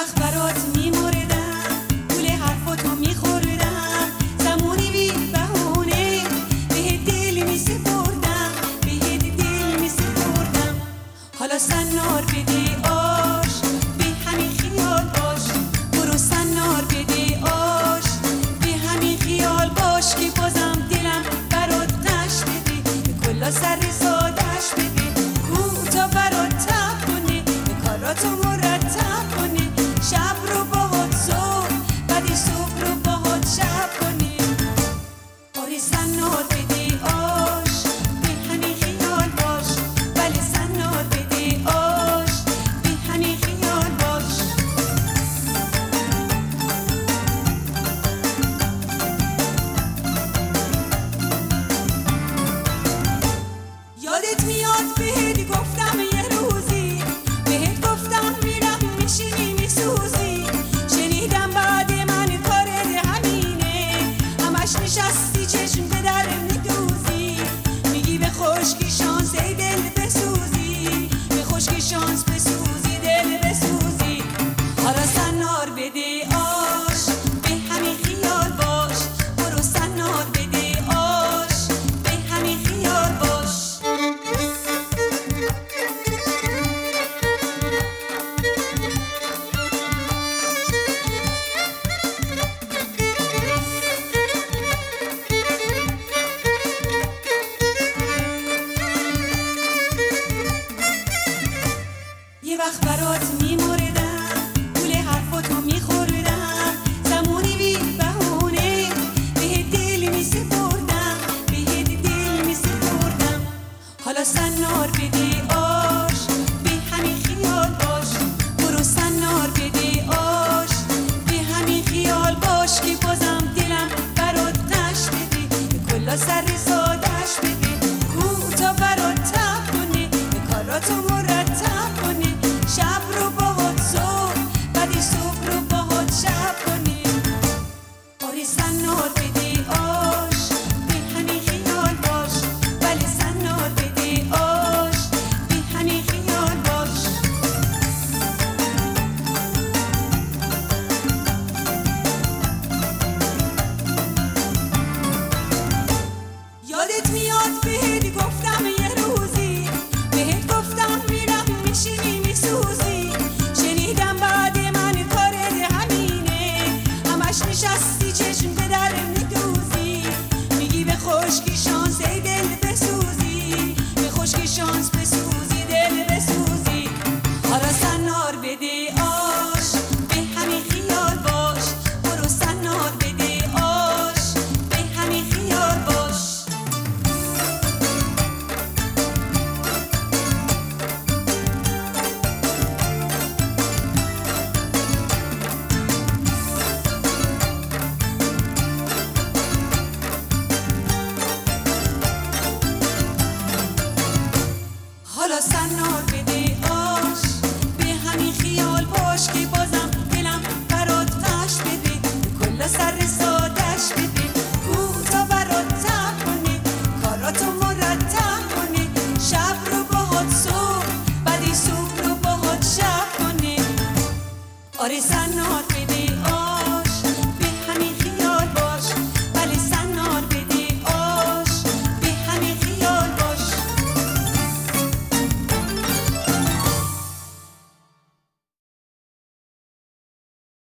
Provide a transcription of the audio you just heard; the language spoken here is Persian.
وقت برات میمردم، گول حرفاتو میخوردم، زمانی بی بهونه بهت دل میسپردم، بهت دل میسپردم. حالا سنار بده آش، به همین خیال باش، برو سنار بده آش، به همین خیال باش که بازم دلم برات قش بده، به کلا سر سادش بده، کوتا برات تب کنه، به کاراتو مرتب کنه، شب رو باهات صبح، بعد صبح رو باهات شب کنه. آره سنار بده آش، به همین خیال باش، بله سنار بده آش، به همین خیال باش. یادت میاد بهت گفتم یه روزی، بهت گفتم میرم میشینی میسوزی، شنیدم بعد من کارت همینه، همش نشستی چشم به در میدوزی، میگی به خشکی شانس ای دل بسوزی، به خشکی شانس بسوزی دل بسوزی. حالا سنار بده آش، به همین خیال باش، برو سنار بده آش، به همین خیال باش. یه وقت برات میمردم، گول حرفاتو میخوردم، زمانی بی بهونه بهت دل میسپردم، بهت دل میسپردم. حالا سنار بده آش، به همین خیال باش، برو سنار بده آش، به همین خیال باش که بازم دلم برات قش بده، به کلا سر سادش بده، کوتا برات تب کنه، به کاراتو مرتب کنه، شب رو باهات صبح، بعد صبح رو باهات شب کنه. آره سنار بده آش، به همین خیال باش، بله سنار بده آش، به همین خیال باش. یادت میاد بهت گفتم یه روزی، بهت گفتم میرم میشینی میسوزی، شنیدم بعد من کارت همینه، همش نشستی چشم به در میدوزی، میگی به خشکی شانس ای دل بسوزی، به خشکی شانس بسوزی دل بسوزی. حالا سنار بده آش، به همین خیال باش، برو سنار بده آش، به همین خیال باش. حالا سنار